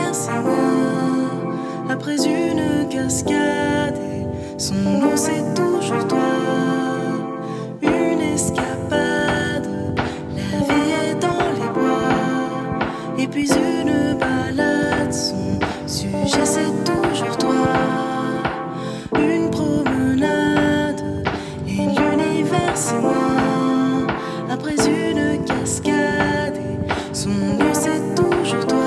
l'univers c'est moi. Après une cascade, et son nom c'est toujours toi. Une escapade, la vie est dans les bois. Et puis une balade, son sujet c'est toujours toi. Une promenade, et l'univers c'est moi. Après une cascade, et son nom c'est toujours toi.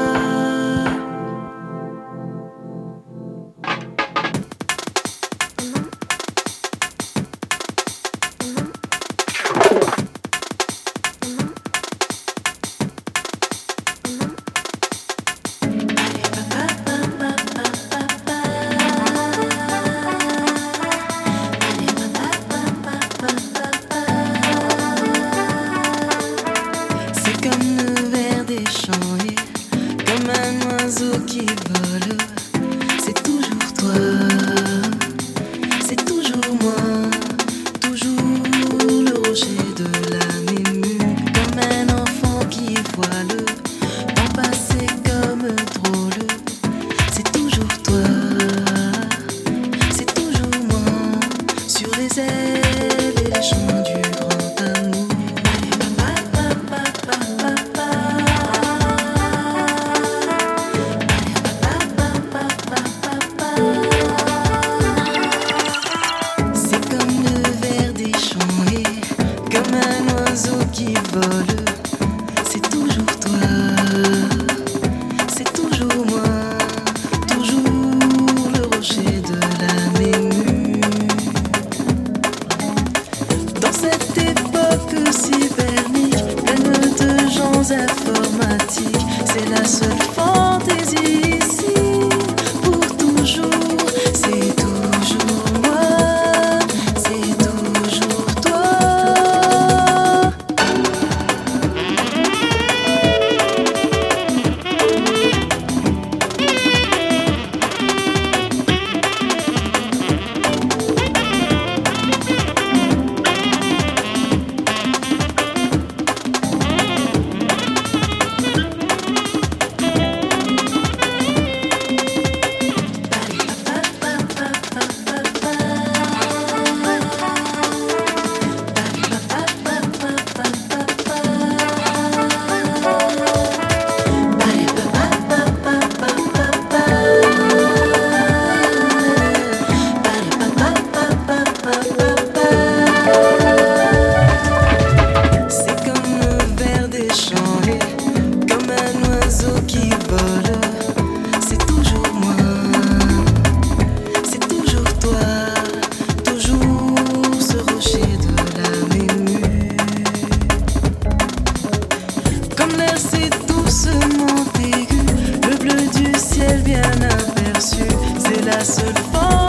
C'est comme le ver des champs et comme un oiseau qui vole. C'est toujours toi, c'est toujours moi, toujours le rocher de la mémue. Comme un enfant qui voit le temps passer comme drôle. C'est toujours toi, c'est toujours moi, sur les ailes et les champs du grand amour. C'est comme le ver des champs et comme un oiseau qui vole. C'est toujours toi, c'est toujours moi, toujours le rocher de la mémue. Dans cette époque cybernique, pleine de gens informatiques, c'est la seule fantaisie ici. Pour toujours, c'est toujours moi, c'est toujours toi. C'est comme le ver des champs et comme un oiseau qui vole. C'est toujours moi, c'est toujours toi, toujours ce rocher de la mémue. Comme l'air c'est doucement aigu, le bleu du ciel bien aperçu, c'est la seule forme